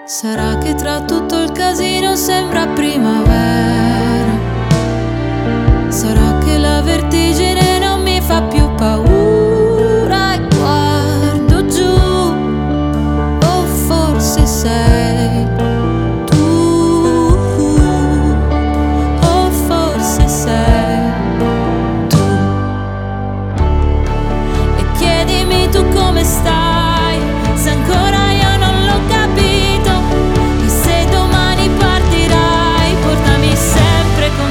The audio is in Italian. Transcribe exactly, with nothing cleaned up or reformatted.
Sarà che tra tutto il casino sembra primavera. Sarà che la vertigine non mi fa più paura e guardo giù. O forse sei tu, o forse sei tu. E chiedimi tu come stai.